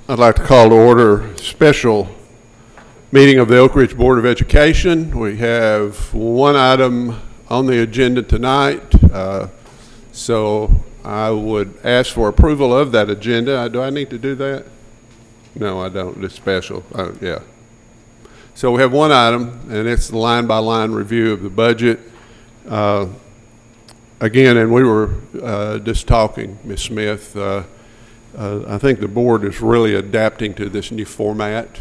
I'd like to call to order a special meeting of the Oak Ridge Board of Education. We have one item on the agenda tonight, so I would ask for approval of that agenda. Do I need to do that? No, I don't. It's special. Yeah. So we have one item, and it's the line-by-line review of the budget. Again, and we were just talking, Ms. Smith, I think the board is really adapting to this new format.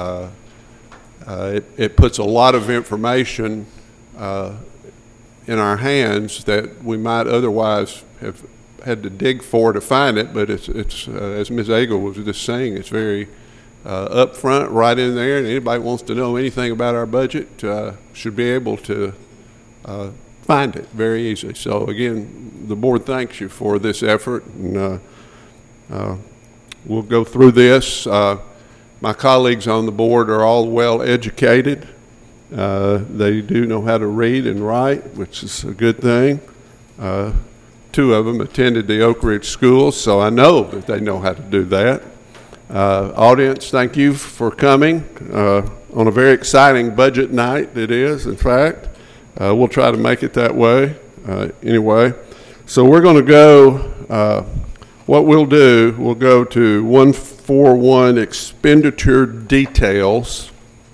It puts a lot of information in our hands that we might otherwise have had to dig for to find it, but it's as Ms. Agle was just saying, it's very upfront, right in there, and anybody wants to know anything about our budget should be able to find it very easily. So again, the board thanks you for this effort, and we'll go through this. My colleagues on the board are all well educated. They do know how to read and write, which is a good thing. Two of them attended the Oak Ridge schools, so I know that they know how to do that. Audience, thank you for coming on a very exciting budget night. It is, in fact. We'll try to make it that way anyway. So we're going to go, what we'll do, we'll go to 141 expenditure details,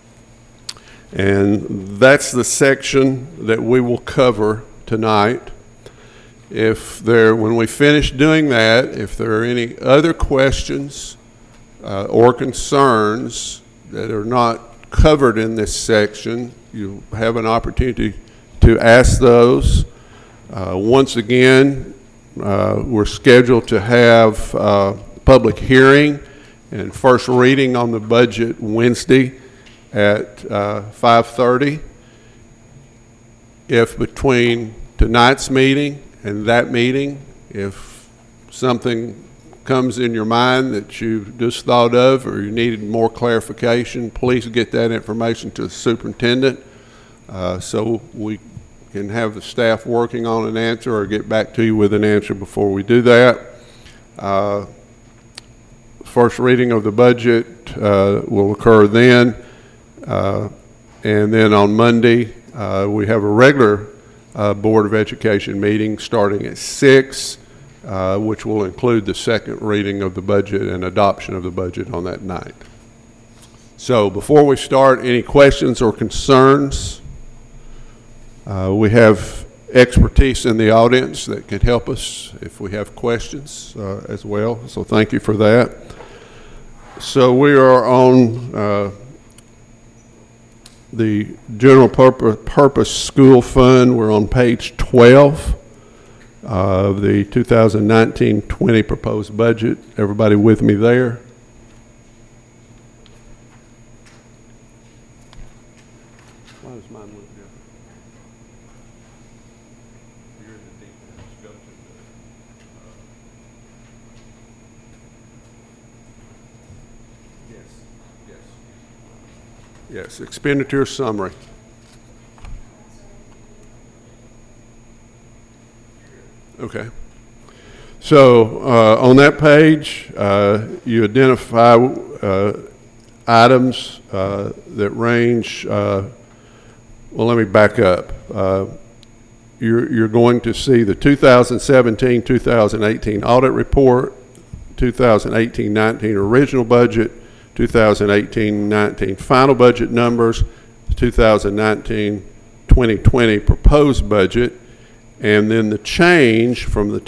and that's the section that we will cover tonight. When we finish doing that, if there are any other questions or concerns that are not covered in this section, you have an opportunity to ask those. Once again, we're scheduled to have public hearing and first reading on the budget Wednesday at 5:30. If between tonight's meeting and that meeting, if something comes in your mind that you just thought of or you needed more clarification, please get that information to the superintendent so we can have the staff working on an answer or get back to you with an answer before we do that. First reading of the budget will occur then, and then on Monday we have a regular Board of Education meeting starting at 6, which will include the second reading of the budget and adoption of the budget on that night. So before we start, any questions or concerns? We have expertise in the audience that can help us if we have questions as well, so thank you for that. So we are on the General Purpose School Fund. We're on page 12 of the 2019-20 proposed budget. Everybody with me there? Why does mine look different? You're in the details. Go to the Yes, expenditure summary. Okay. So on that page, you identify items that range, well, let me back up. You're going to see the 2017-2018 audit report, 2018-19 original budget, 2018-19 final budget numbers, 2019-2020 proposed budget, and then the change from the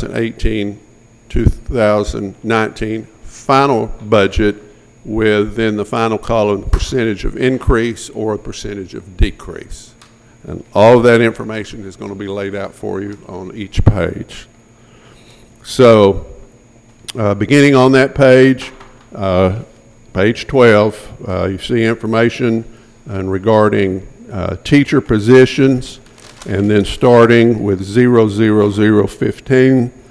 2018-2019 final budget within the final column percentage of increase or percentage of decrease. And all of that information is going to be laid out for you on each page. So beginning on that page, page 12, you see information regarding teacher positions, and then starting with 00015,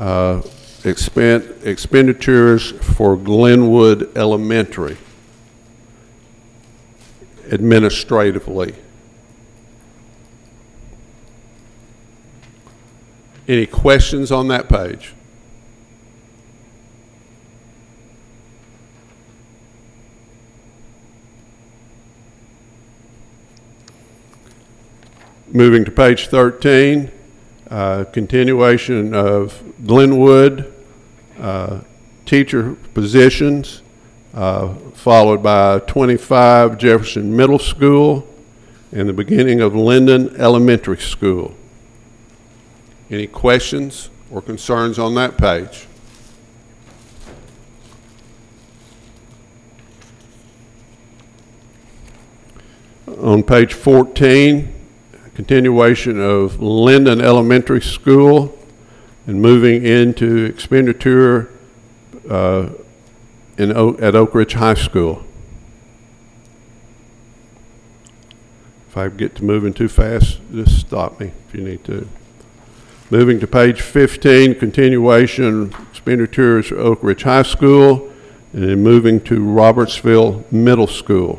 expenditures for Glenwood Elementary administratively. Any questions on that page? Moving to page 13, continuation of Glenwood teacher positions, followed by 25 Jefferson Middle School and the beginning of Linden Elementary School. Any questions or concerns on that page? On page 14, continuation of Linden Elementary School and moving into expenditure at Oak Ridge High School. If I get to moving too fast, just stop me if you need to. Moving to page 15, continuation expenditures for Oak Ridge High School, and then moving to Robertsville Middle School.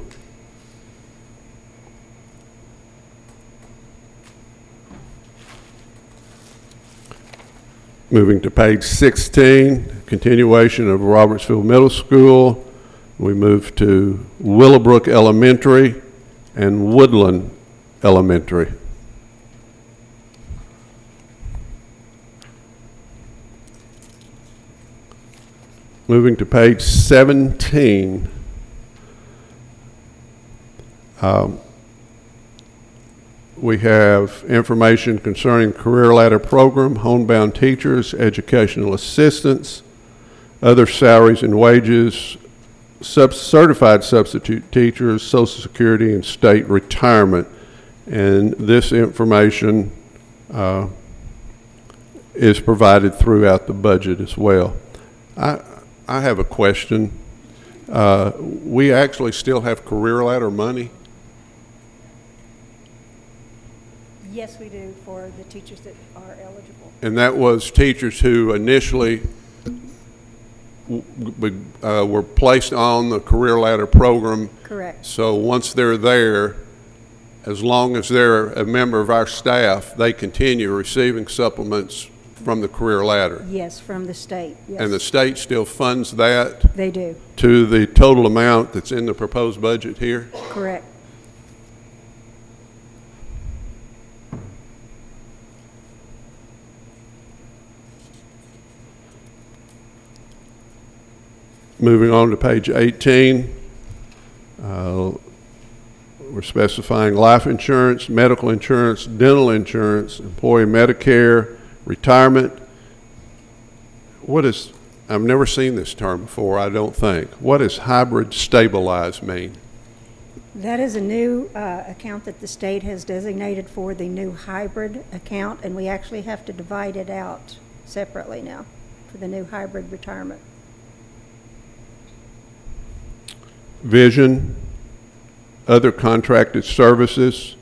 Moving to page 16, continuation of Robertsville Middle School. We move to Willowbrook Elementary and Woodland Elementary. Moving to page 17, we have information concerning Career Ladder Program, homebound teachers, educational assistants, other salaries and wages, certified substitute teachers, Social Security, and state retirement. And this information is provided throughout the budget as well. I have a question. We actually still have Career Ladder money? Yes, we do, for the teachers that are eligible. And that was teachers who initially were placed on the Career Ladder program. Correct. So once they're there, as long as they're a member of our staff, they continue receiving supplements from the Career Ladder. Yes, from the state, yes. And the state still funds that They do, to the total amount that's in the proposed budget here? correct. Moving on to page 18, we're specifying life insurance, medical insurance, dental insurance, employee Medicare, retirement. I've never seen this term before, I don't think. What does hybrid stabilized mean? That is a new account that the state has designated for the new hybrid account, and we actually have to divide it out separately now for the new hybrid retirement. Vision, other contracted services.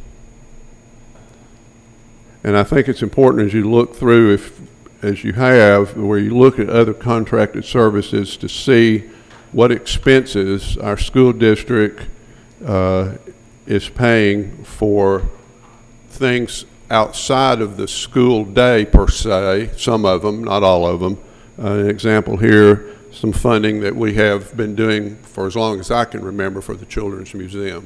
And I think it's important as you look through, as you have, where you look at other contracted services to see what expenses our school district is paying for things outside of the school day per se, some of them, not all of them. An example here, some funding that we have been doing for as long as I can remember for the Children's Museum,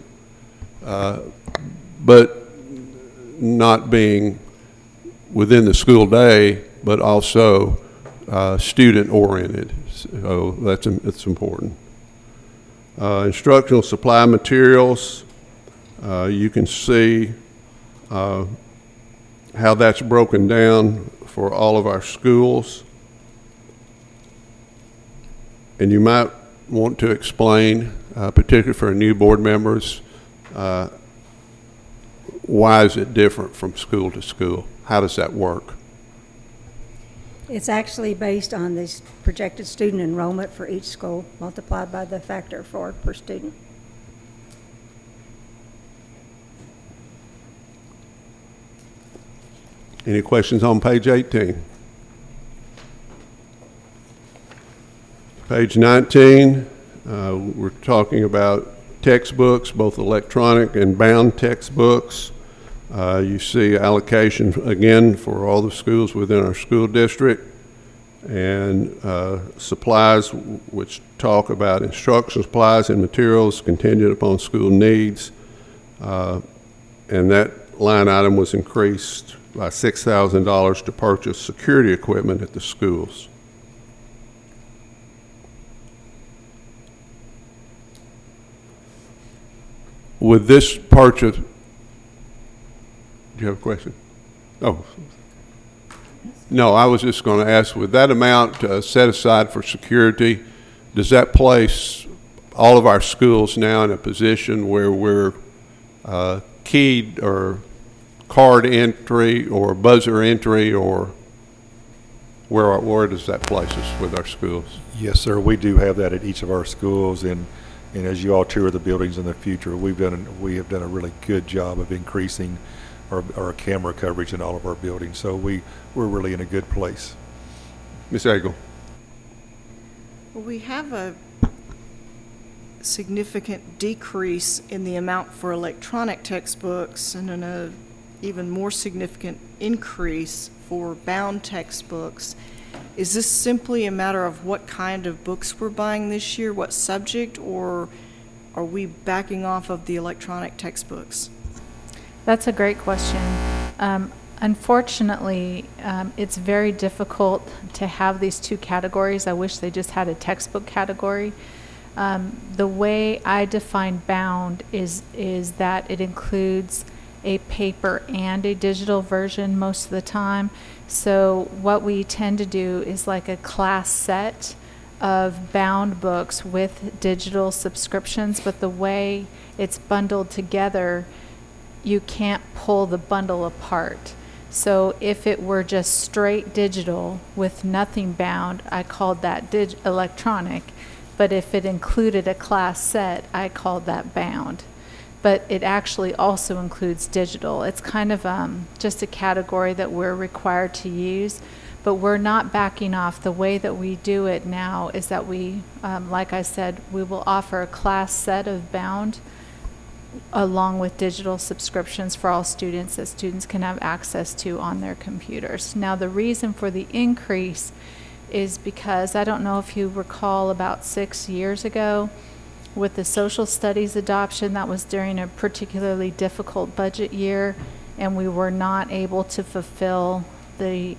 but not being within the school day, but also student-oriented. So that's important. Instructional supply materials, you can see how that's broken down for all of our schools. And you might want to explain, particularly for new board members, why is it different from school to school? How does that work? It's actually based on the projected student enrollment for each school multiplied by the factor of 4 per student. Any questions on page 18? Page 19, we're talking about textbooks, both electronic and bound textbooks. You see allocation again for all the schools within our school district, and supplies, which talk about instructional supplies and materials contingent upon school needs, and that line item was increased by $6,000 to purchase security equipment at the schools. With this purchase, do you have a question? Oh. No, I was just going to ask, with that amount set aside for security, does that place all of our schools now in a position where we're keyed or card entry or buzzer entry, or where does that place us with our schools? Yes, sir. We do have that at each of our schools, and as you all tour the buildings in the future, we have done a really good job of increasing our camera coverage in all of our buildings. So we're really in a good place. Ms. Agel. Well, we have a significant decrease in the amount for electronic textbooks and an even more significant increase for bound textbooks. Is this simply a matter of what kind of books we're buying this year, what subject, or are we backing off of the electronic textbooks? That's a great question. Unfortunately, it's very difficult to have these two categories. I wish they just had a textbook category. The way I define bound is that it includes a paper and a digital version most of the time. So what we tend to do is like a class set of bound books with digital subscriptions, but the way it's bundled together, you can't pull the bundle apart. So if it were just straight digital with nothing bound, I called that electronic. But if it included a class set, I called that bound. But it actually also includes digital. It's kind of just a category that we're required to use, but we're not backing off. The way that we do it now is that we, like I said, we will offer a class set of bound along with digital subscriptions for all students that students can have access to on their computers. Now, the reason for the increase is because, I don't know if you recall, about 6 years ago, with the social studies adoption, that was during a particularly difficult budget year, and we were not able to fulfill the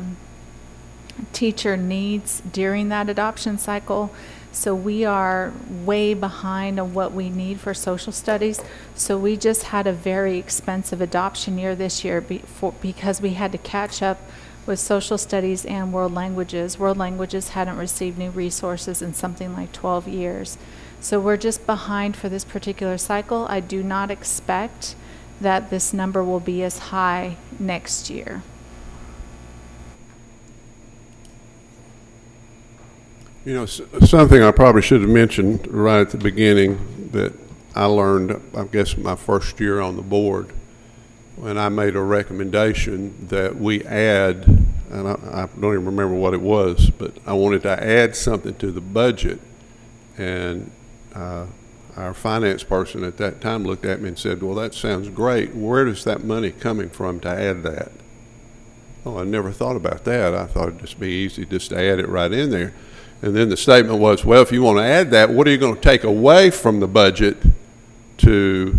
teacher needs during that adoption cycle. So we are way behind on what we need for social studies. So we just had a very expensive adoption year this year because we had to catch up with social studies and world languages. World languages hadn't received new resources in something like 12 years. So we're just behind for this particular cycle. I do not expect that this number will be as high next year. You know, something I probably should have mentioned right at the beginning that I learned, I guess, my first year on the board, when I made a recommendation that we add, and I don't even remember what it was, but I wanted to add something to the budget, and our finance person at that time looked at me and said, well, that sounds great. Where is that money coming from to add that? Oh, I never thought about that. I thought it'd just be easy just to add it right in there. And then the statement was, well, if you want to add that, what are you going to take away from the budget to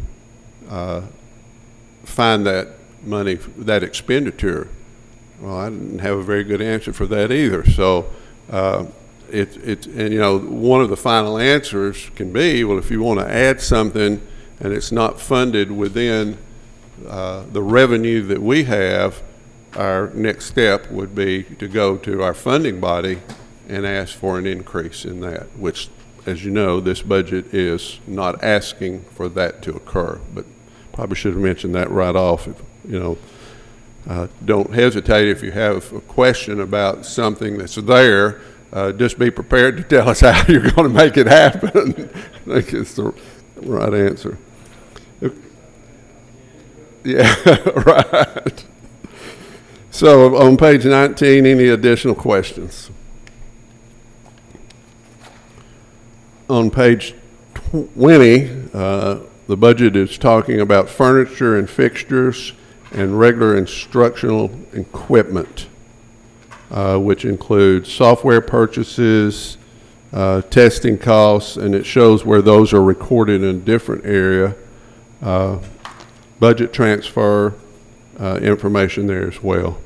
find that money, that expenditure? Well, I didn't have a very good answer for that either. So and you know, one of the final answers can be, well, if you want to add something and it's not funded within the revenue that we have, our next step would be to go to our funding body and ask for an increase in that, which, as you know, this budget is not asking for that to occur. But probably should have mentioned that right off. If, you know, don't hesitate if you have a question about something that's there. Just be prepared to tell us how you're going to make it happen. I think it's the right answer. Yeah, right. So on page 19, any additional questions? On page 20, the budget is talking about furniture and fixtures and regular instructional equipment, which includes software purchases, testing costs, and it shows where those are recorded in a different area. budget transfer information there as well.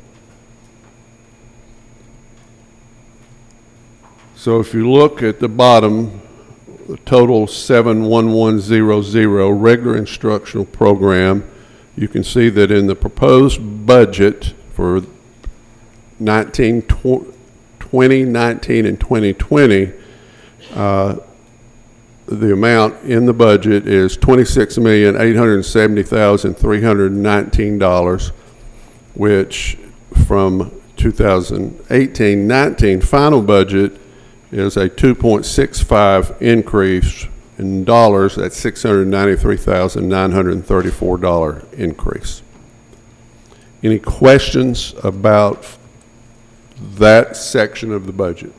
So if you look at the bottom, the total 71100 regular instructional program, you can see that in the proposed budget for 2019 and 2020, the amount in the budget is $26,870,319, which from 2018-19 final budget is a 2.65 increase in dollars. That's $693,934 increase. Any questions about that section of the budget?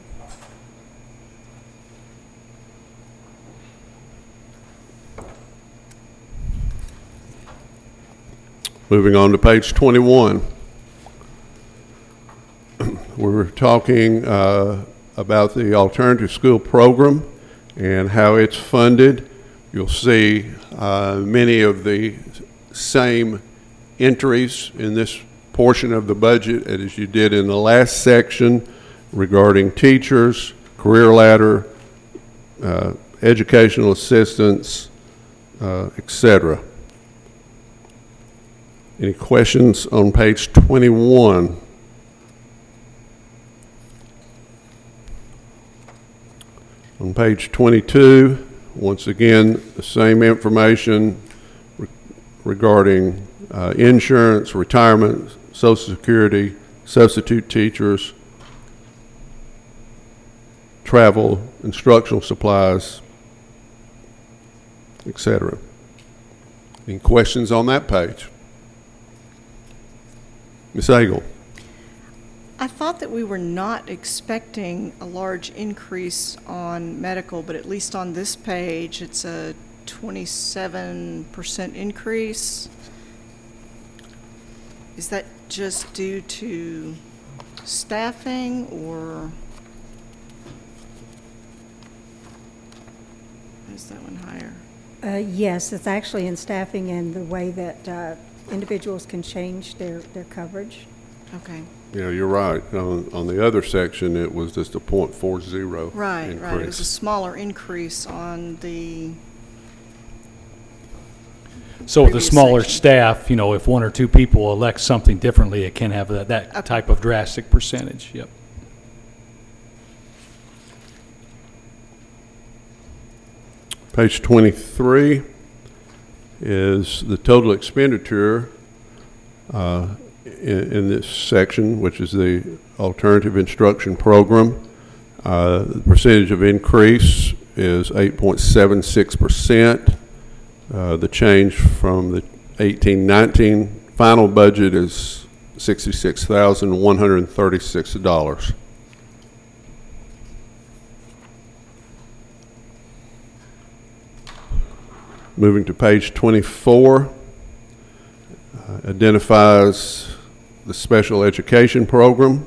Moving on to page 21. We're talking about the alternative school program and how it's funded. You'll see many of the same entries in this portion of the budget as you did in the last section regarding teachers, career ladder, educational assistants, etc. Any questions on page 21? On page 22, once again, the same information regarding insurance, retirement, Social Security, substitute teachers, travel, instructional supplies, etc. Any questions on that page? Ms. Agle. I thought that we were not expecting a large increase on medical, but at least on this page, it's a 27% increase. Is that just due to staffing, or is that one higher? Yes, it's actually in staffing and the way that individuals can change their coverage. Okay. Yeah, you're right. On the other section, it was just a .40 Right, increase. right. It was a smaller increase on the, So with the previous smaller section. staff, if one or two people elect something differently, it can have that Okay. type of drastic percentage, yep. Page 23 is the total expenditure in this section, which is the alternative instruction program. The percentage of increase is 8.76%. The change from the 18-19 final budget is $66,136. Moving to page 24, identifies the special education program.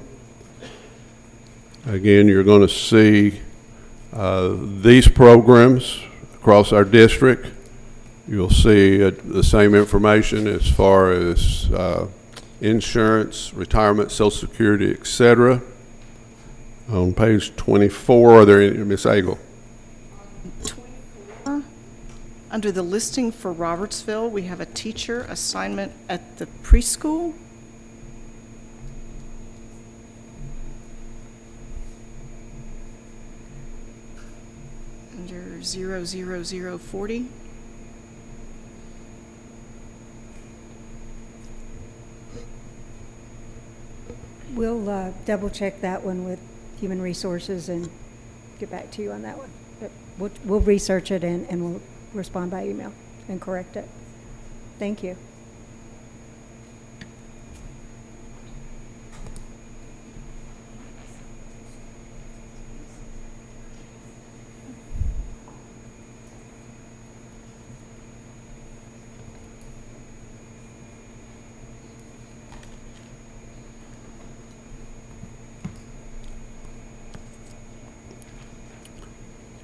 Again, you're going to see these programs across our district. You'll see the same information as far as insurance, retirement, Social Security, etc. On page 24, are there any, Ms. Agle? under the listing for Robertsville, we have a teacher assignment at the preschool. Under 00040. We'll double check that one with Human Resources and get back to you on that one. But we'll research it and we'll respond by email and correct it. Thank you.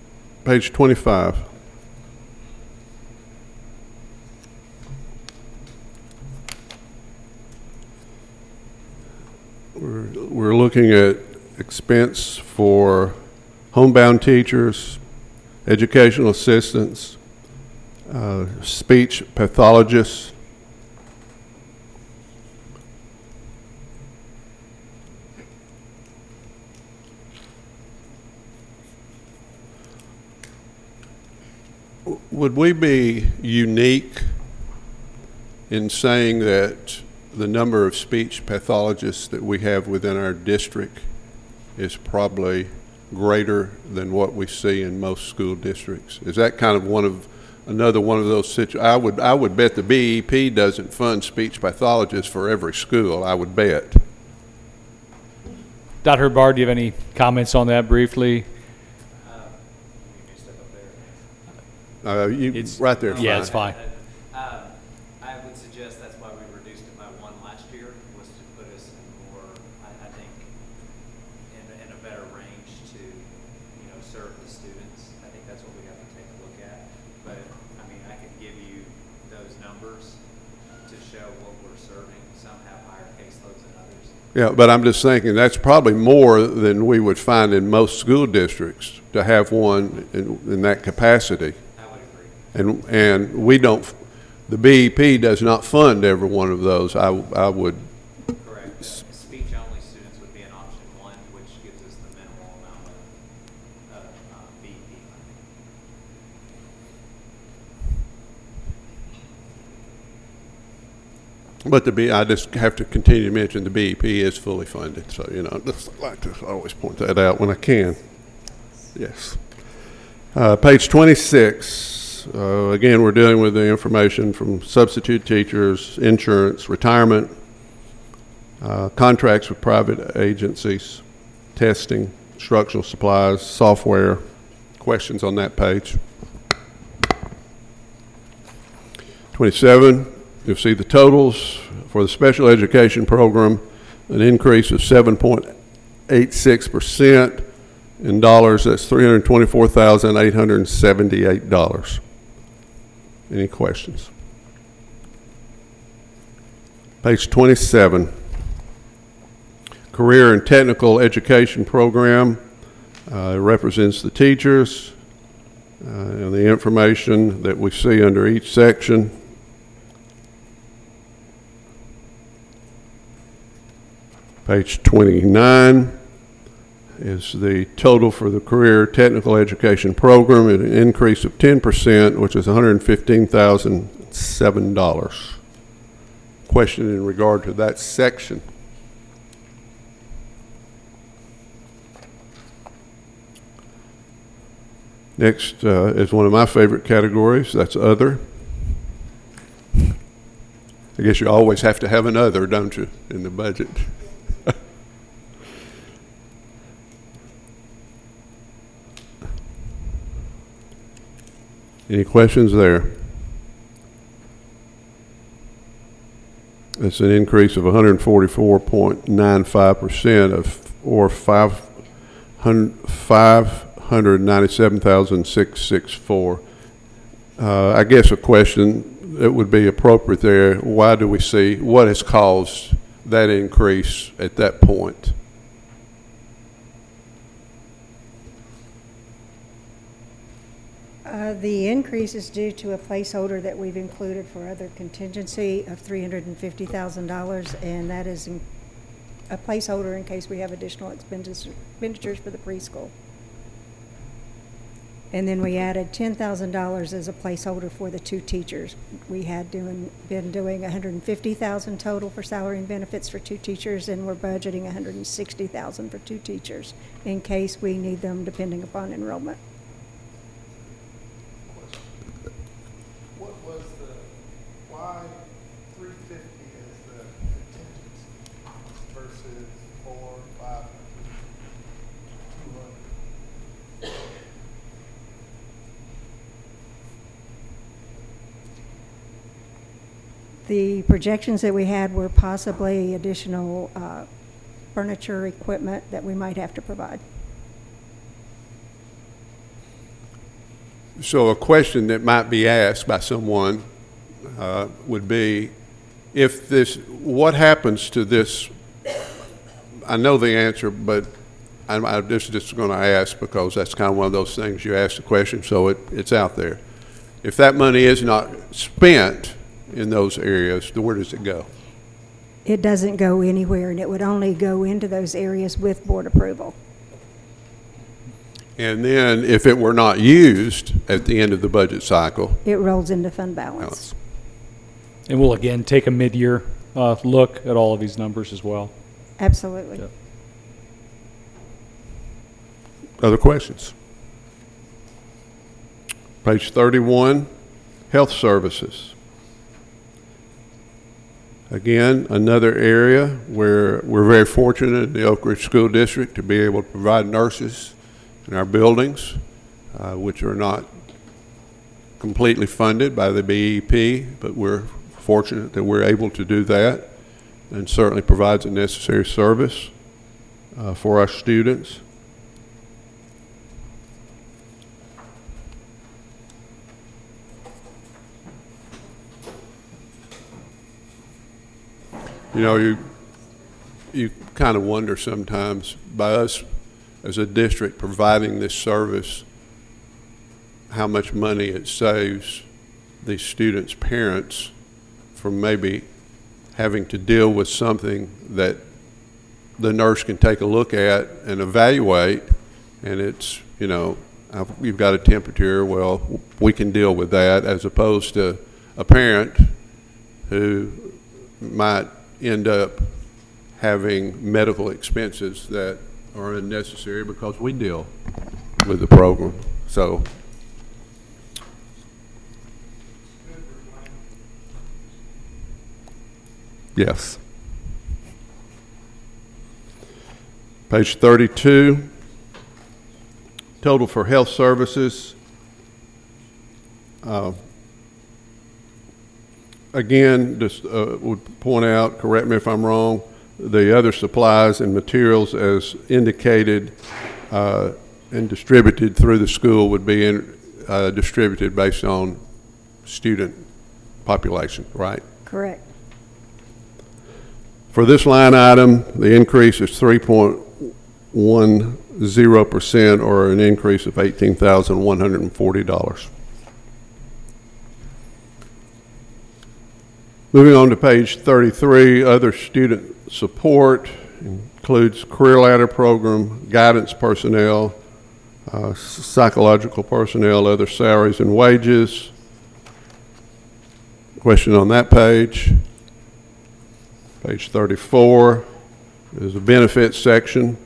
Page 25. looking at expense for homebound teachers, educational assistants, speech pathologists, would we be unique in saying that the number of speech pathologists that we have within our district is probably greater than what we see in most school districts? Is that kind of another one of those situations? I would bet the BEP doesn't fund speech pathologists for every school, I would bet. Dr. Bard, do you have any comments on that briefly? It's- Right there. Yeah, it's fine. I would suggest that's why we reduced it by one last year, was to put us in more, I think, in a better range to, serve the students. I think that's what we have to take a look at. But, I mean, I could give you those numbers to show what we're serving. Some have higher caseloads than others. Yeah, but I'm just thinking that's probably more than we would find in most school districts to have one in that capacity. I would agree. And we don't, the BEP does not fund every one of those. I would, Correct. Speech-only students would be an option one, which gives us the minimal amount of BEP funding. but I just have to continue to mention the BEP is fully funded. So, I just like to always point that out when I can. Yes. Page 26. Again, we're dealing with the information from substitute teachers, insurance, retirement, contracts with private agencies, testing, instructional supplies, software. Questions on that page? 27, you'll see the totals for the special education program, an increase of 7.86%. In dollars, that's $324,878. Any questions? Page 27, Career and Technical Education Program, represents the teachers and the information that we see under each section. Page 29 is the total for the Career Technical Education Program, an increase of 10%, which is $115,007. Question in regard to that section? Next is one of my favorite categories, that's other. I guess you always have to have an other, don't you, in the budget? Any questions there? It's an increase of 144.95% or $597,664. I guess a question that would be appropriate there, why do we see, what has caused that increase at that point? The increase is due to a placeholder that we've included for other contingency of $350,000, and that is a placeholder in case we have additional expenditures for the preschool. And then we added $10,000 as a placeholder for the two teachers. We had been doing $150,000 total for salary and benefits for two teachers, and we're budgeting $160,000 for two teachers in case we need them depending upon enrollment. Why 350 is the contingency versus 4, 5, 200? The projections that we had were possibly additional furniture, equipment that we might have to provide. So a question that might be asked by someone would be, what happens to this, I know the answer, but I'm just going to ask because that's kind of one of those things you ask the question, so it's out there. If that money is not spent in those areas, then where does it go? It doesn't go anywhere, and it would only go into those areas with board approval. And then if it were not used at the end of the budget cycle, It rolls into fund balance. And we'll again take a mid-year look at all of these numbers as well. Absolutely. Yep. other questions? Page 31, health services. Again, another area where we're very fortunate in the Oak Ridge School District to be able to provide nurses in our buildings, which are not completely funded by the BEP, but we're fortunate that we're able to do that, and certainly provides a necessary service for our students. You know, you kind of wonder sometimes, by us as a district providing this service, how much money it saves these students' parents from maybe having to deal with something that the nurse can take a look at and evaluate, and it's, you know, you've got a temperature, well, we can deal with that, as opposed to a parent who might end up having medical expenses that are unnecessary because we deal with the program. So yes. Page 32, total for health services. Again, just would point out, correct me if I'm wrong, the other supplies and materials as indicated and distributed through the school would be distributed based on student population, right? Correct. For this line item, the increase is 3.10%, or an increase of $18,140. Moving on to page 33, other student support includes career ladder program, guidance personnel, psychological personnel, other salaries and wages. Question on that page. Page 34 is a benefits section.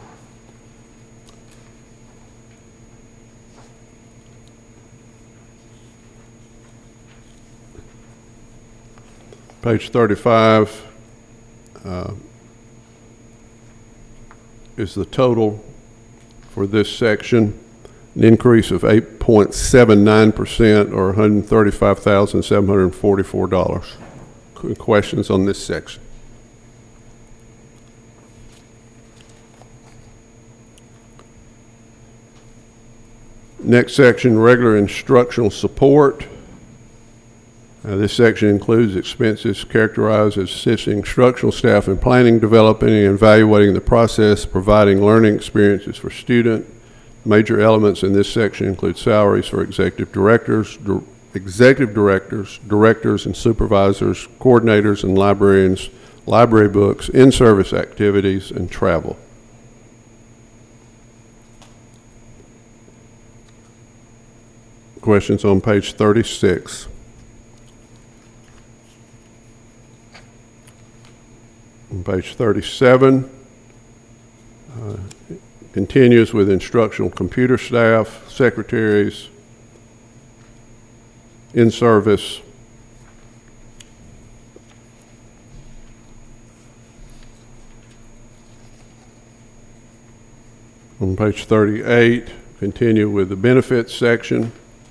Page 35 is the total for this section, an increase of 8.79%, or $135,744. Questions on this section? Next section, regular instructional support. This section includes expenses characterized as assisting instructional staff in planning, developing, and evaluating the process, providing learning experiences for students. Major elements in this section include salaries for executive directors, directors and supervisors, coordinators and librarians, library books, in-service activities, and travel. Questions on page 36. On page 37, continues with instructional computer staff, secretaries, in-service. On page 38, continue with the benefits section.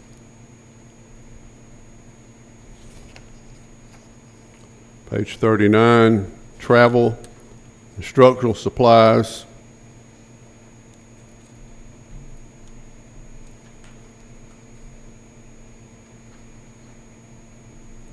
Page 39, travel, instructional supplies.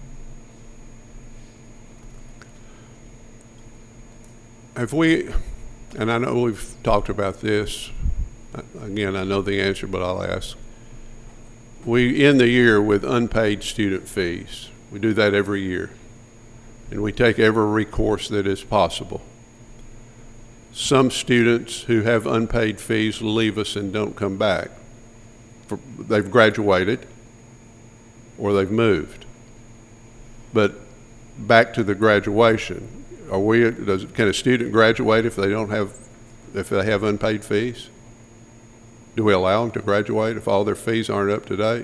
Have we, and I know we've talked about this. Again, I know the answer, but I'll ask. We end the year with unpaid student fees. We do that every year. And we take every recourse that is possible. Some students who have unpaid fees leave us and don't come back. They've graduated or they've moved. But back to the graduation, can a student graduate if they have unpaid fees? Do we allow them to graduate if all their fees aren't up to date?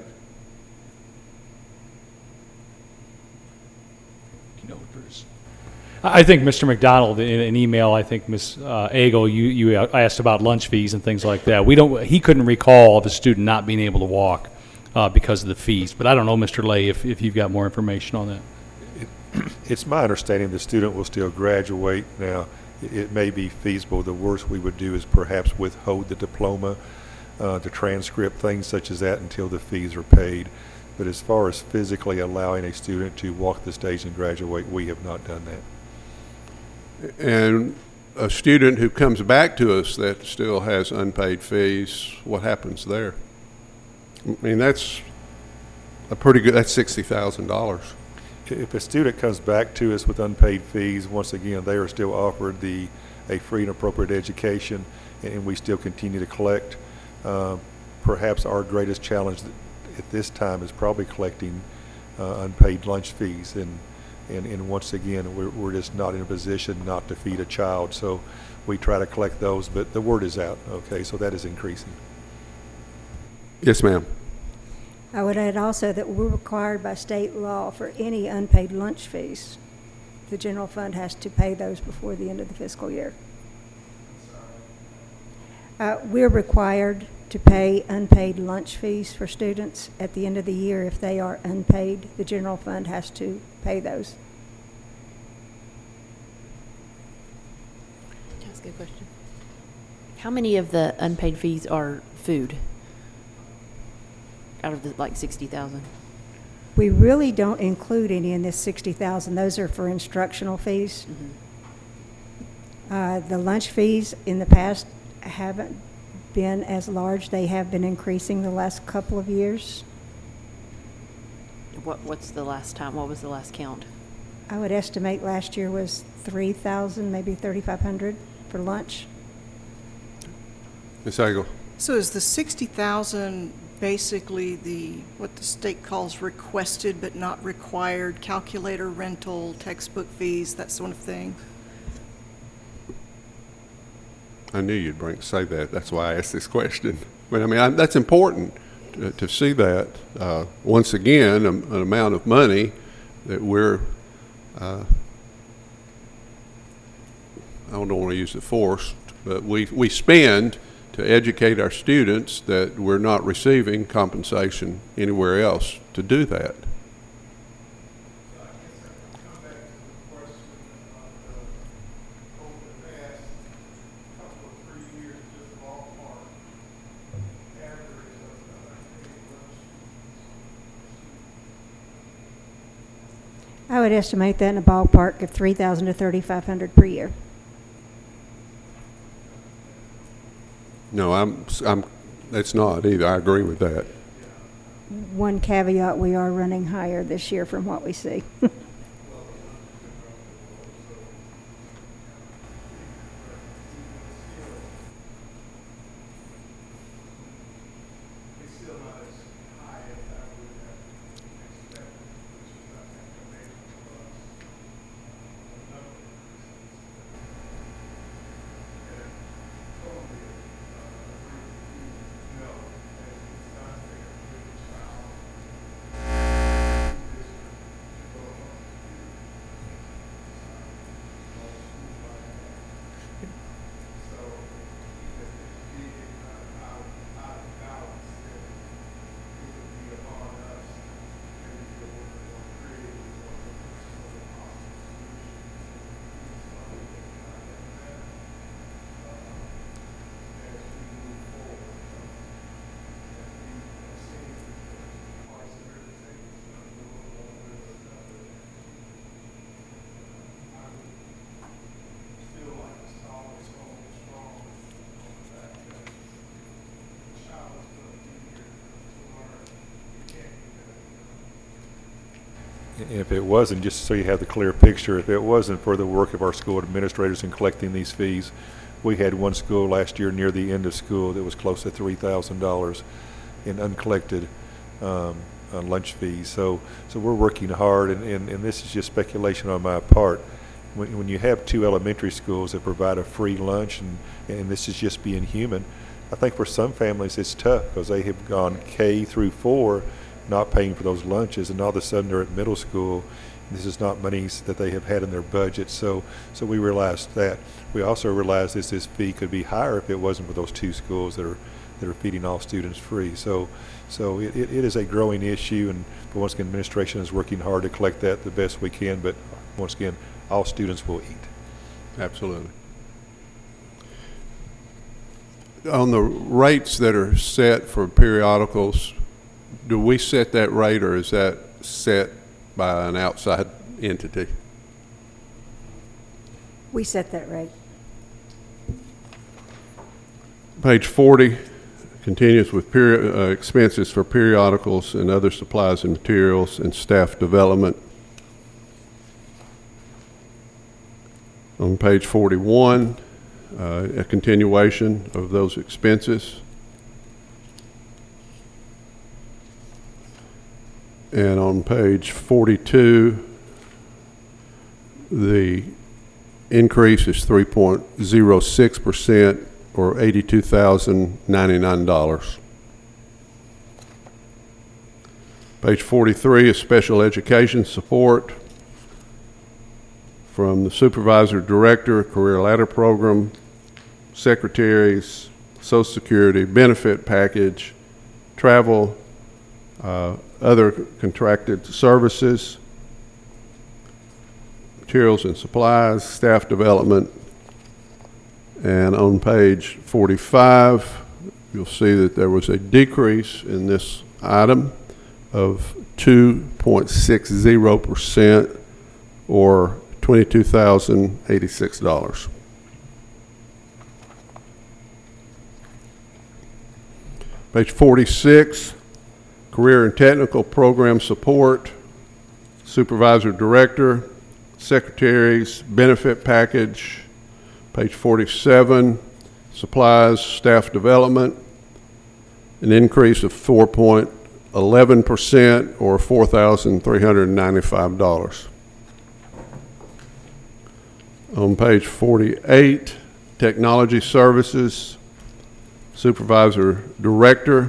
I think Mr. McDonald, in an email, I think Ms. Agel, you asked about lunch fees and things like that. He couldn't recall of a student not being able to walk because of the fees. But I don't know, Mr. Lay, if you've got more information on that. It's my understanding the student will still graduate. Now, it may be feasible. The worst we would do is perhaps withhold the diploma, the transcript, things such as that until the fees are paid. But as far as physically allowing a student to walk the stage and graduate, we have not done that. And a student who comes back to us that still has unpaid fees, what happens there? I mean, that's that's $60,000. If a student comes back to us with unpaid fees, once again, they are still offered a free and appropriate education, and we still continue to collect. Perhaps our greatest challenge at this time is probably collecting unpaid lunch fees, and once again, we're just not in a position not to feed a child, so we try to collect those, but the word is out, okay, so that is increasing. Yes, ma'am. I would add also that we're required by state law for any unpaid lunch fees. The general fund has to pay those before the end of the fiscal year. We're required to pay unpaid lunch fees for students at the end of the year. If they are unpaid, the general fund has to pay those. That's a good question. How many of the unpaid fees are food out of the, like, 60,000? We really don't include any in this 60,000. Those are for instructional fees. Mm-hmm. The lunch fees in the past haven't been as large. They have been increasing the last couple of years. What's the last time? What was the last count? I would estimate last year was 3,000, maybe 3,500 for lunch. Ms. Agel. So is the 60,000 basically what the state calls requested but not required calculator rental, textbook fees, that sort of thing? I knew you'd say that. That's why I asked this question. But I mean, that's important to see that. Once again, an amount of money that we're, I don't want to use the forced, but we spend to educate our students that we're not receiving compensation anywhere else to do that. I would estimate that in a ballpark of 3,000 to 3,500 per year. No, that's not either. I agree with that. One caveat, we are running higher this year from what we see. And if it wasn't, just so you have the clear picture, if it wasn't for the work of our school administrators in collecting these fees, we had one school last year near the end of school that was close to $3,000 in uncollected lunch fees. So we're working hard, and this is just speculation on my part. When you have two elementary schools that provide a free lunch, and this is just being human, I think for some families it's tough because they have gone K through 4 not paying for those lunches, and all of a sudden they're at middle school. This is not monies that they have had in their budget, so we realized that. We also realized this fee could be higher if it wasn't for those two schools that are feeding all students free. So it is a growing issue, and once again, administration is working hard to collect that the best we can. But once again, all students will eat. Absolutely. On the rates that are set for periodicals, do we set that rate, or is that set by an outside entity? We set that rate. Page 40 continues with expenses for periodicals and other supplies and materials and staff development. On page 41, a continuation of those expenses. And on page 42, the increase is 3.06%, or $82,099. Page 43 is special education support from the supervisor, director, career ladder program, secretaries, Social Security, benefit package, travel, other contracted services, materials and supplies, staff development. And on page 45, you'll see that there was a decrease in this item of 2.60%, or $22,086. Page 46, career and technical program support, supervisor, director, secretaries, benefit package. Page 47, supplies, staff development, an increase of 4.11%, or $4,395. On page 48, technology services, supervisor, director,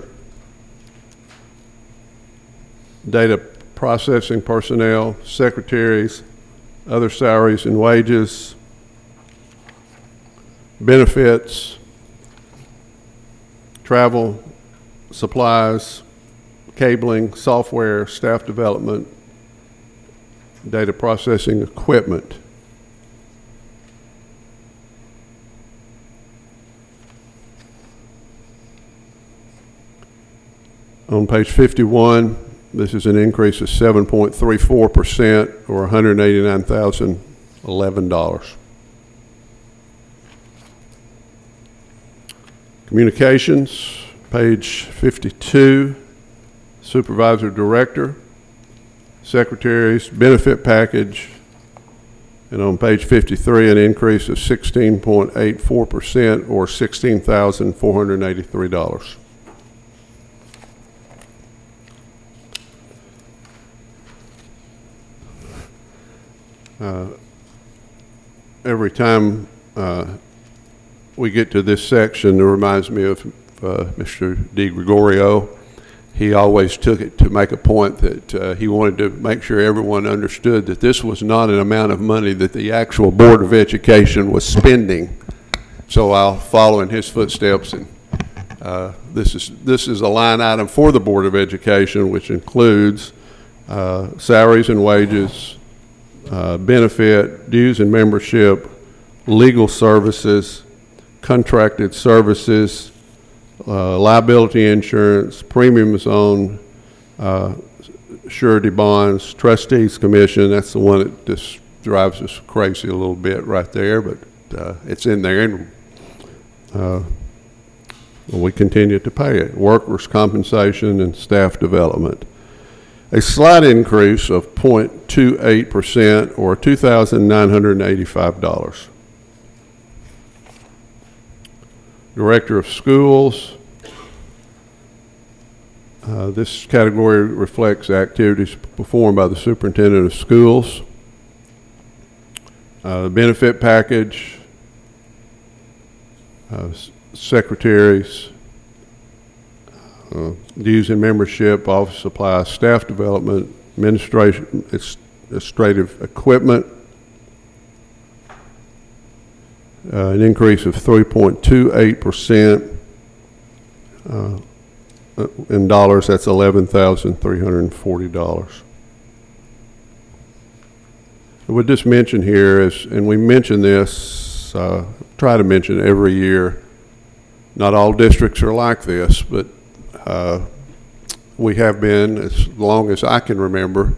data processing personnel, secretaries, other salaries and wages, benefits, travel, supplies, cabling, software, staff development, data processing equipment. On page 51, this is an increase of 7.34%, or $189,011. Communications, page 52, supervisor, director, secretaries, benefit package, and on page 53, an increase of 16.84%, or $16,483. Every time we get to this section, it reminds me of Mr. DiGregorio. He always took it to make a point that he wanted to make sure everyone understood that this was not an amount of money that the actual Board of Education was spending. So I'll follow in his footsteps, and this is a line item for the Board of Education, which includes salaries and wages, benefit, dues and membership, legal services, contracted services, liability insurance, premiums on surety bonds, trustees commission. That's the one that just drives us crazy a little bit right there, but it's in there, and we continue to pay it. Workers' compensation and staff development. a slight increase of 0.28% or $2,985. Director of Schools. This category reflects activities performed by the Superintendent of Schools. The benefit package, secretaries, dues and membership, office supplies, staff development, administrative equipment, an increase of 3.28%. In dollars, that's $11,340. I would just mention here is, and we mention this, try to mention every year, not all districts are like this, but we have been, as long as I can remember,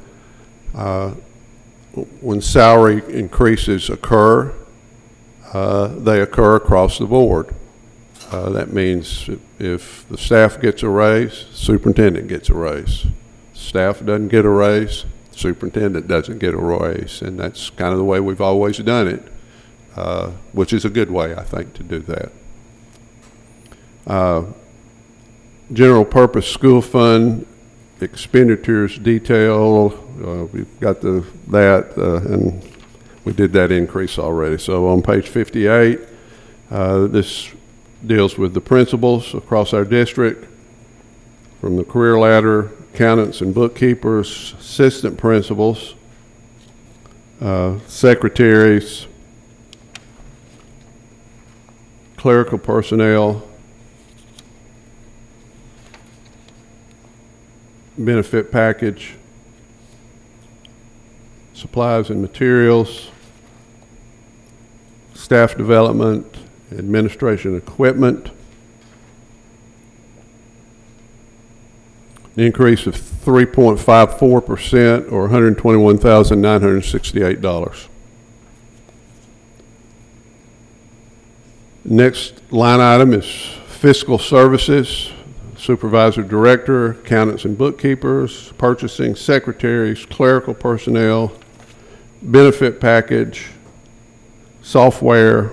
when salary increases occur, they occur across the board. That means if the staff gets a raise, superintendent gets a raise. Staff doesn't get a raise, superintendent doesn't get a raise. And that's kind of the way we've always done it, which is a good way, I think, to do that. General purpose school fund expenditures detail, we've got that, and we did that increase already. So on page 58, this deals with the principals across our district, from the career ladder, accountants and bookkeepers, assistant principals, secretaries, clerical personnel, benefit package, supplies and materials, staff development, administration equipment, an increase of 3.54% or $121,968. Next line item is fiscal services, supervisor director, accountants and bookkeepers, purchasing, secretaries, clerical personnel, benefit package, software,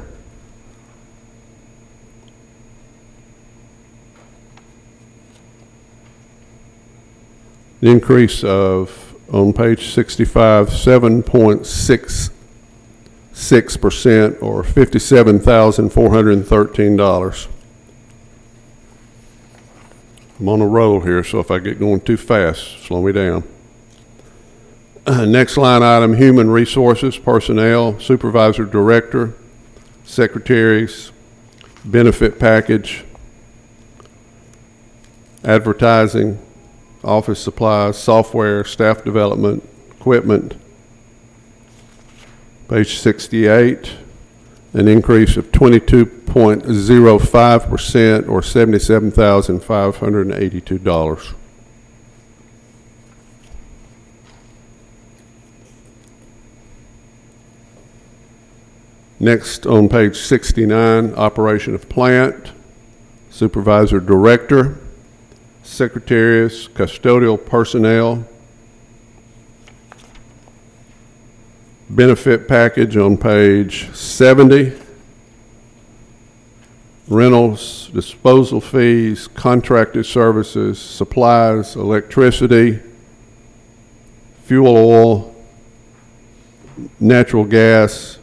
the increase of, on page 65, 7.66% or $57,413. I'm on a roll here, so if I get going too fast, slow me down. Next line item, human resources, personnel, supervisor director, secretaries, benefit package, advertising, office supplies, software, staff development, equipment. Page 68, an increase of 22.05% or $77,582. Next on page 69, operation of plant, supervisor director, secretaries, custodial personnel, benefit package on page 70, rentals, disposal fees, contracted services, supplies, electricity, fuel oil, natural gas,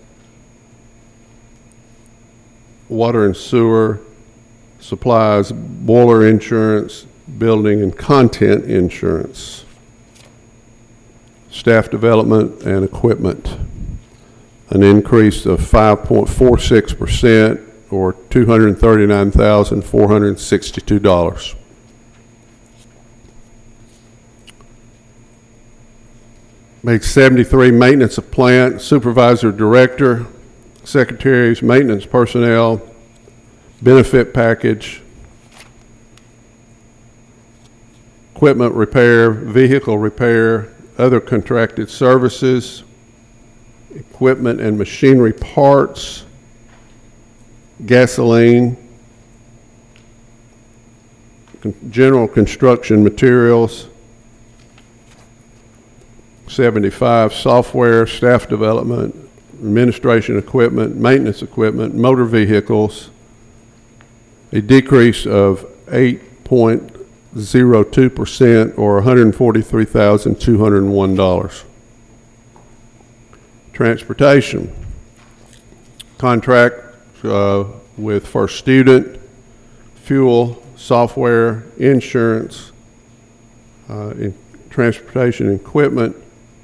water and sewer, supplies, boiler insurance, building and content insurance, staff development and equipment, an increase of 5.46% or $239,462. Page 73, maintenance of plant, supervisor director, secretaries, maintenance personnel, benefit package, equipment repair, vehicle repair, other contracted services, equipment and machinery parts, gasoline, general construction materials, 75, software, staff development, administration equipment, maintenance equipment, motor vehicles, a decrease of 8.02% or $143,201. Transportation, contract with First Student, fuel, software, insurance, in transportation equipment,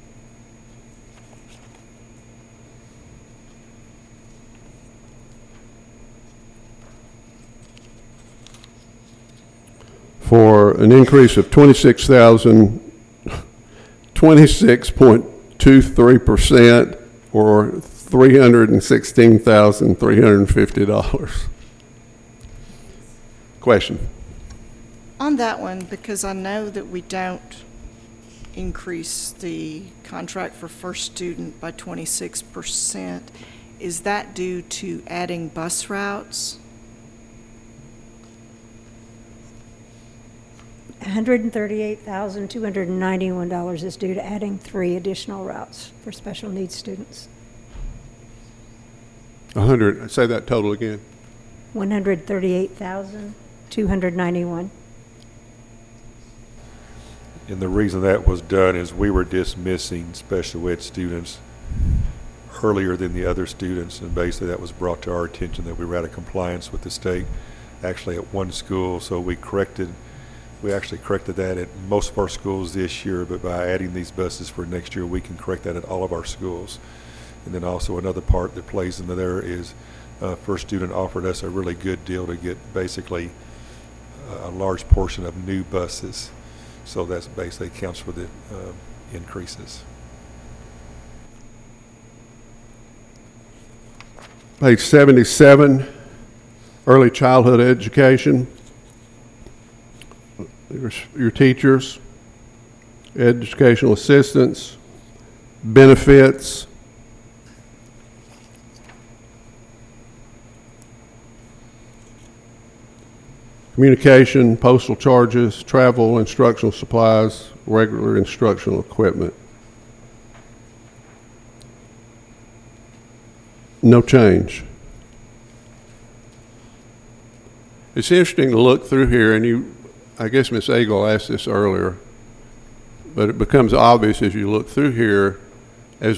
for an increase of 26.23% or $316,350. Question? On that one, because I know that we don't increase the contract for First Student by 26%, is that due to adding bus routes? $138,291 is due to adding 3 additional routes for special needs students. 100, say that total again. 138,291. And the reason that was done is we were dismissing special ed students earlier than the other students, and basically that was brought to our attention that we were out of compliance with the state, actually at one school, so we actually corrected that at most of our schools this year, but by adding these buses for next year, we can correct that at all of our schools. And then also another part that plays into there is First Student offered us a really good deal to get basically a large portion of new buses. So that's basically accounts for the increases. Page 77, early childhood education. Your teachers, educational assistants, benefits, communication, postal charges, travel, instructional supplies, regular instructional equipment. No change. It's interesting to look through here, and I guess Ms. Agle asked this earlier, but it becomes obvious as you look through here, as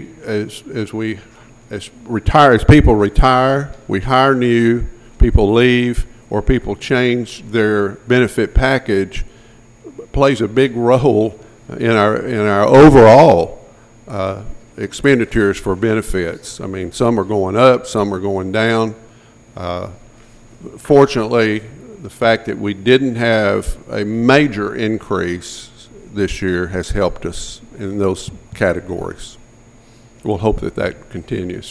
people retire, we hire new, people leave, or people change their benefit package, plays a big role in our overall expenditures for benefits. I mean, some are going up, some are going down. Fortunately, the fact that we didn't have a major increase this year has helped us in those categories. We'll hope that that continues.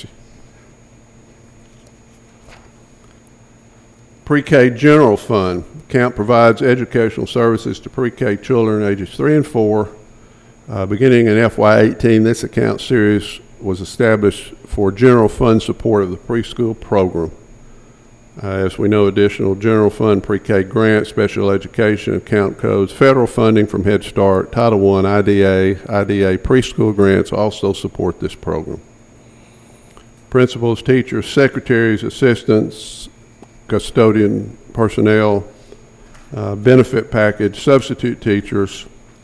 Pre-K General Fund. Account provides educational services to pre-K children ages 3 and 4. Beginning in FY18, this account series was established for general fund support of the preschool program. As we know, additional general fund pre-K grants, special education account codes, federal funding from Head Start, Title I, IDA preschool grants also support this program. Principals, teachers, secretaries, assistants, custodian personnel, benefit package, substitute teachers.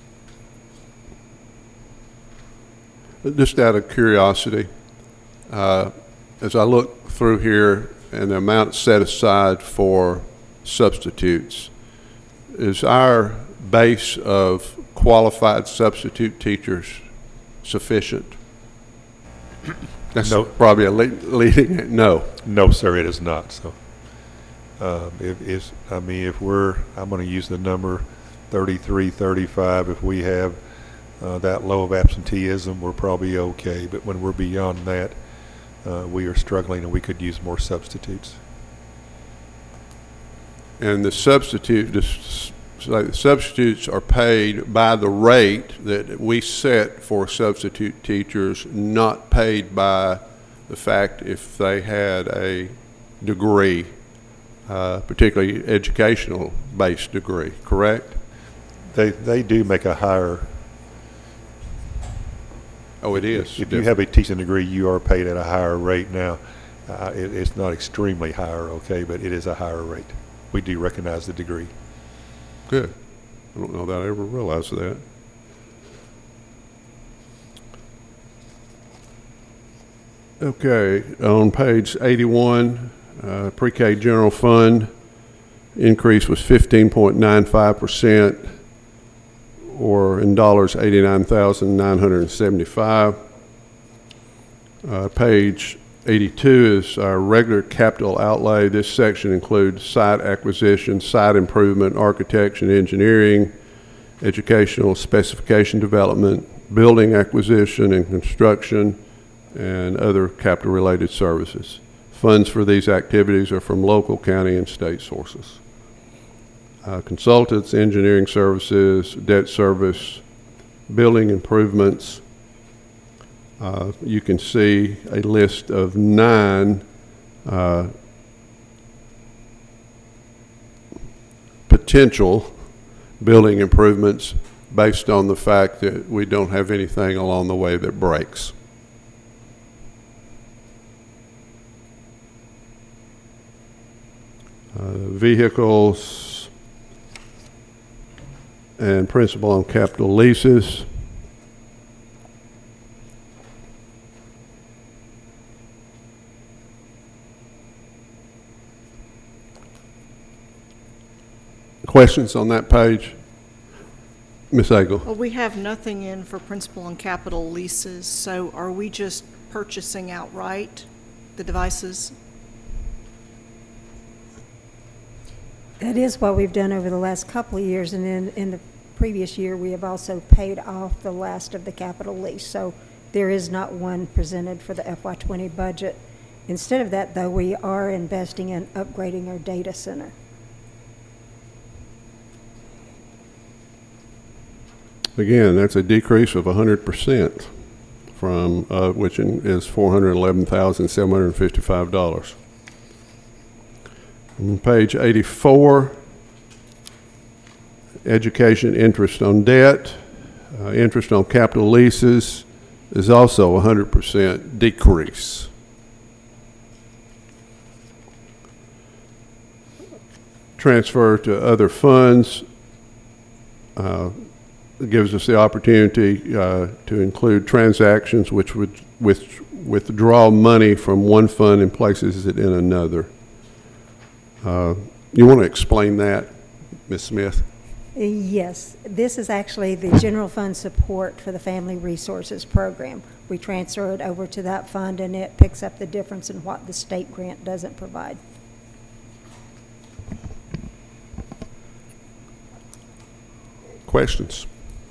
Just out of curiosity, as I look through here and the amount set aside for substitutes, is our base of qualified substitute teachers sufficient? That's No. probably a leading, no. No, sir, it is not. So, if I'm going to use the number 33, 35. If we have that low of absenteeism, we're probably okay. But when we're beyond that, we are struggling, and we could use more substitutes. And the substitutes are paid by the rate that we set for substitute teachers, not paid by the fact if they had a degree, particularly educational-based degree, correct? They do make a higher Oh, it is. If you have a teaching degree, you are paid at a higher rate now. It's not extremely higher, okay, but it is a higher rate. We do recognize the degree. Good. I don't know that I ever realized that. Okay, on page 81, pre-K general fund increase was 15.95%, or in dollars, $89,975. Page 82 is our regular capital outlay. This section includes site acquisition, site improvement, architecture and engineering, educational specification development, building acquisition and construction, and other capital-related services. Funds for these activities are from local, county, and state sources. Consultants, engineering services, debt service, building improvements. You can see a list of 9 potential building improvements based on the fact that we don't have anything along the way that breaks. Vehicles and principal on capital leases. Questions on that page? Ms. Agle? Well, we have nothing in for principal and capital leases, so are we just purchasing outright the devices? That is what we've done over the last couple of years, and then in the previous year, we have also paid off the last of the capital lease. So there is not one presented for the FY20 budget. Instead of that, though, we are investing in upgrading our data center. Again, that's a decrease of 100% from, which is $411,755. On page 84, education interest on debt, interest on capital leases is also 100% decrease. Transfer to other funds gives us the opportunity to include transactions which would withdraw money from one fund and places it in another. You want to explain that, Ms. Smith? Yes, this is actually the general fund support for the Family Resources Program. We transfer it over to that fund, and it picks up the difference in what the state grant doesn't provide. Questions?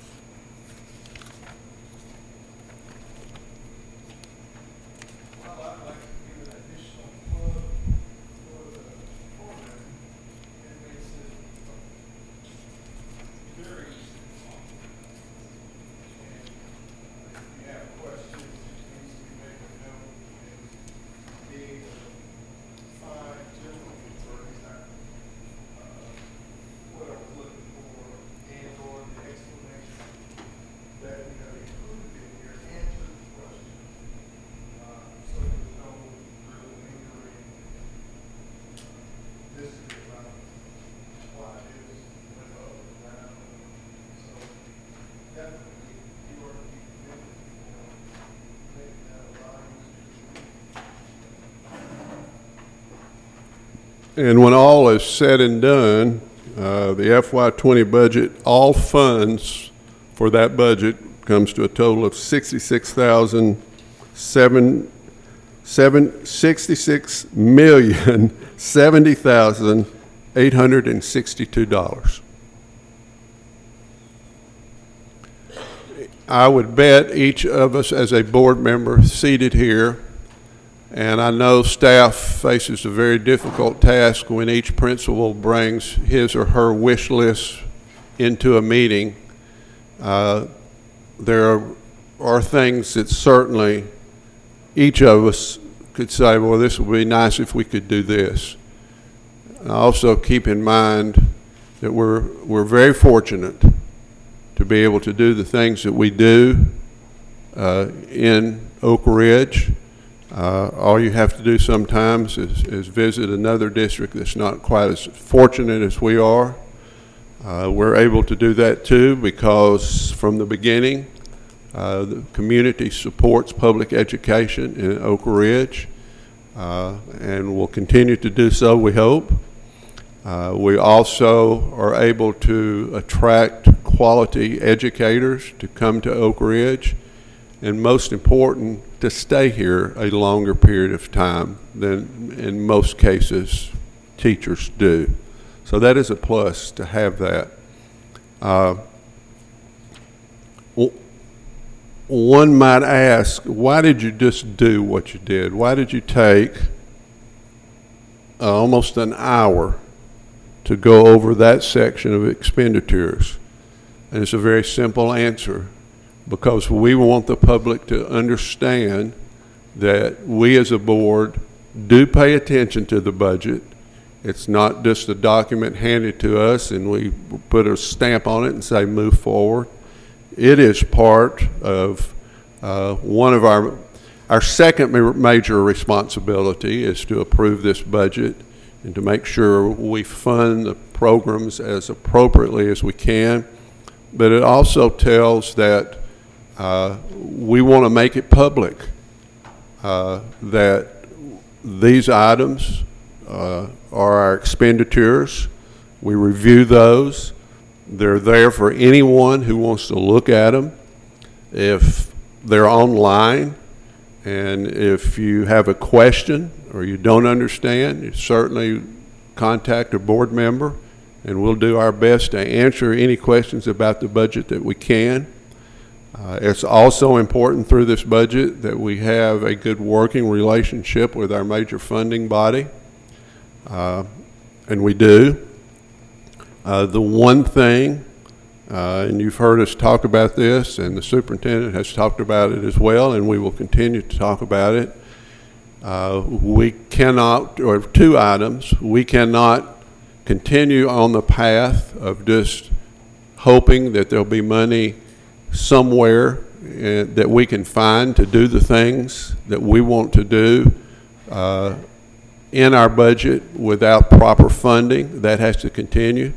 And when all is said and done, the FY20 budget, all funds for that budget comes to a total of $66,070,862. I would bet each of us as a board member seated here, and I know staff faces a very difficult task when each principal brings his or her wish list into a meeting. There are things that certainly each of us could say, well, this would be nice if we could do this. Also keep in mind that we're very fortunate to be able to do the things that we do in Oak Ridge. All you have to do sometimes is visit another district that's not quite as fortunate as we are. We're able to do that too because from the beginning, the community supports public education in Oak Ridge, and will continue to do so, we hope. We also are able to attract quality educators to come to Oak Ridge, and most important, to stay here a longer period of time than in most cases teachers do. So that is a plus to have that. One might ask, why did you just do what you did? Why did you take almost an hour to go over that section of expenditures? And it's a very simple answer. Because we want the public to understand that we as a board do pay attention to the budget. It's not just a document handed to us and we put a stamp on it and say move forward. It is part of one of our second major responsibility is to approve this budget and to make sure we fund the programs as appropriately as we can. But it also tells that we want to make it public that these items are our expenditures. We review those. They're there for anyone who wants to look at them. If they're online, and if you have a question or you don't understand, you certainly contact a board member, and we'll do our best to answer any questions about the budget that we can. It's also important through this budget that we have a good working relationship with our major funding body, and we do. The one thing, and you've heard us talk about this, and the superintendent has talked about it as well, and we will continue to talk about it. We cannot, or two items, we cannot continue on the path of just hoping that there'll be money somewhere that we can find to do the things that we want to do in our budget without proper funding. That has to continue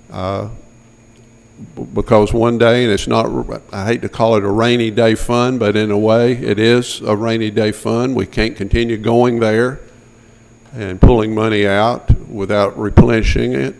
because one day, and it's not, I hate to call it a rainy day fund, but in a way it is a rainy day fund. We can't continue going there and pulling money out without replenishing it.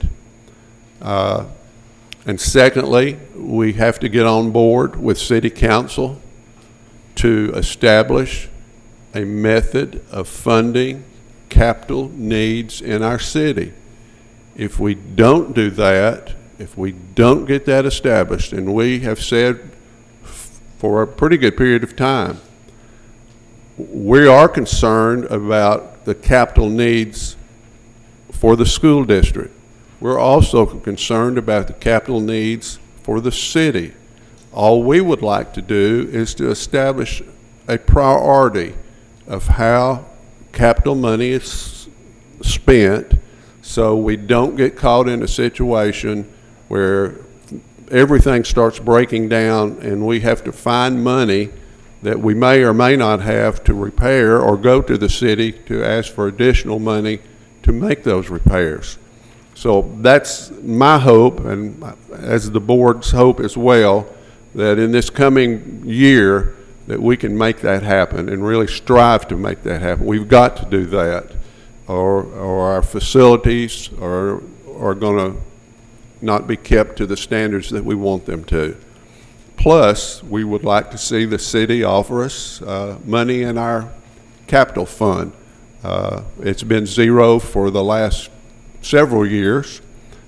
And secondly, we have to get on board with City Council to establish a method of funding capital needs in our city. If we don't do that, if we don't get that established, and we have said for a pretty good period of time, we are concerned about the capital needs for the school district. We're also concerned about the capital needs for the city. All we would like to do is to establish a priority of how capital money is spent so we don't get caught in a situation where everything starts breaking down and we have to find money that we may or may not have to repair, or go to the city to ask for additional money to make those repairs. So that's my hope, and as the board's hope as well, that in this coming year that we can make that happen and really strive to make that happen. We've got to do that, or our facilities are going to not be kept to the standards that we want them to. Plus, we would like to see the city offer us money in our capital fund. It's been zero for the last several years,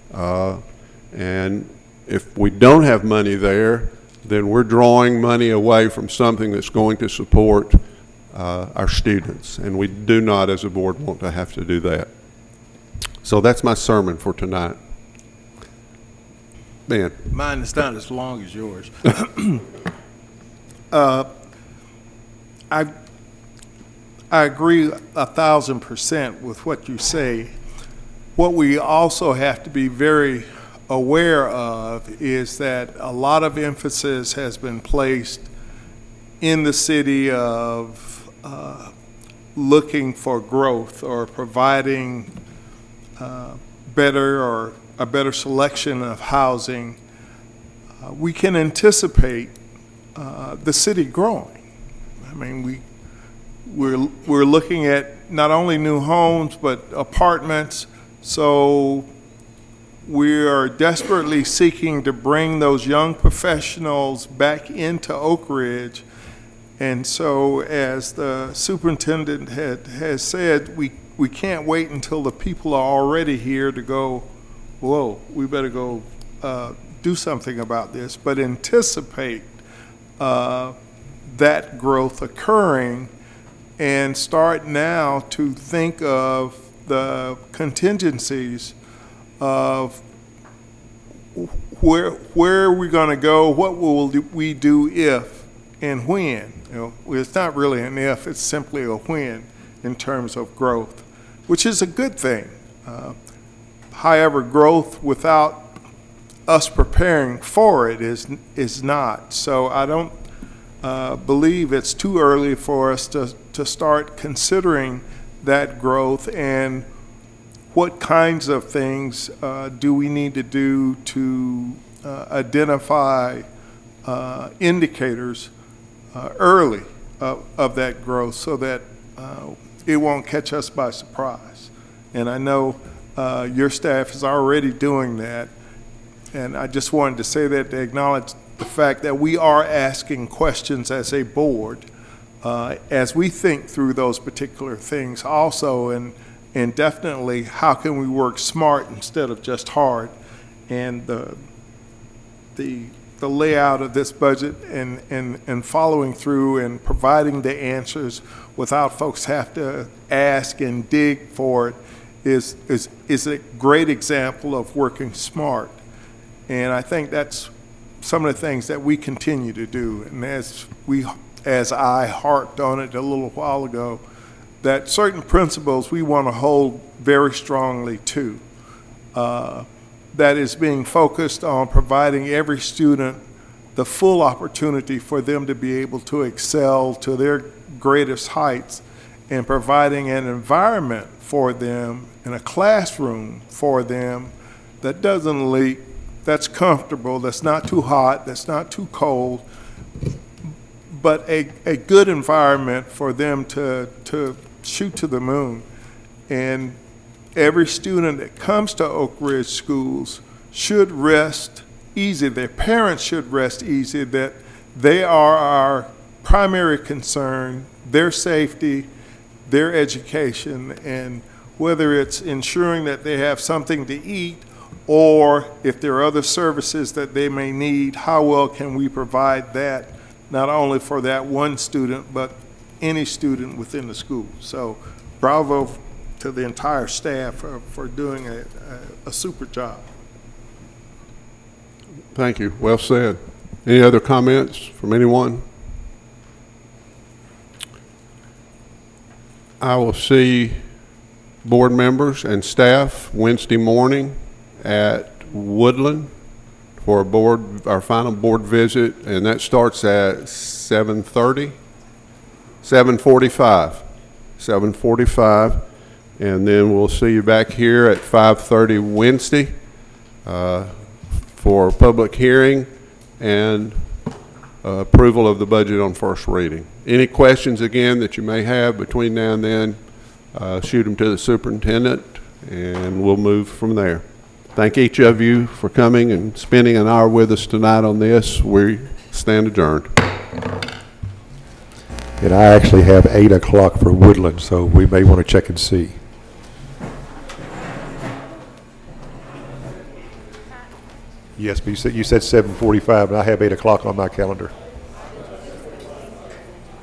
and if we don't have money there, then we're drawing money away from something that's going to support our students, and we do not as a board want to have to do that. So that's my sermon for tonight. Ben. Mine is not as long as yours. I agree 1,000% with what you say. What we also have to be very aware of is that a lot of emphasis has been placed in the city of looking for growth or providing better or a better selection of housing, we can anticipate the city growing. I mean, we're looking at not only new homes but apartments. So we are desperately seeking to bring those young professionals back into Oak Ridge. And so, as the superintendent has said, we can't wait until the people are already here to go, whoa, we better go do something about this, but anticipate that growth occurring and start now to think of the contingencies of where are we going to go, what will we do if and when. It's not really an if, it's simply a when in terms of growth, which is a good thing. However, growth without us preparing for it is not. So I don't believe it's too early for us to start considering that growth and what kinds of things do we need to do to identify indicators early of that growth so that it won't catch us by surprise. And I know your staff is already doing that. And I just wanted to say that to acknowledge the fact that we are asking questions as a board as we think through those particular things also, and definitely how can we work smart instead of just hard. And the layout of this budget and following through and providing the answers without folks have to ask and dig for it is a great example of working smart. And I think that's some of the things that we continue to do. And as I harped on it a little while ago, that certain principles we want to hold very strongly to. That is being focused on providing every student the full opportunity for them to be able to excel to their greatest heights, and providing an environment for them and a classroom for them that doesn't leak, that's comfortable, that's not too hot, that's not too cold, but a good environment for them to shoot to the moon. And every student that comes to Oak Ridge schools should rest easy. Their parents should rest easy that they are our primary concern, their safety, their education, and whether it's ensuring that they have something to eat or if there are other services that they may need, how well can we provide that, not only for that one student, but any student within the school. So bravo to the entire staff for doing a super job. Thank you. Well said. Any other comments from anyone? I will see board members and staff Wednesday morning at Woodland for our final board visit, and that starts at 7:30, 7:45, and then we'll see you back here at 5:30 Wednesday for public hearing and approval of the budget on first reading. Any questions again that you may have between now and then, shoot them to the superintendent and we'll move from there. Thank each of you for coming and spending an hour with us tonight on this. We stand adjourned. And I actually have 8 o'clock for Woodland, so we may want to check and see. Yes, but you said 7:45, and I have 8 o'clock on my calendar.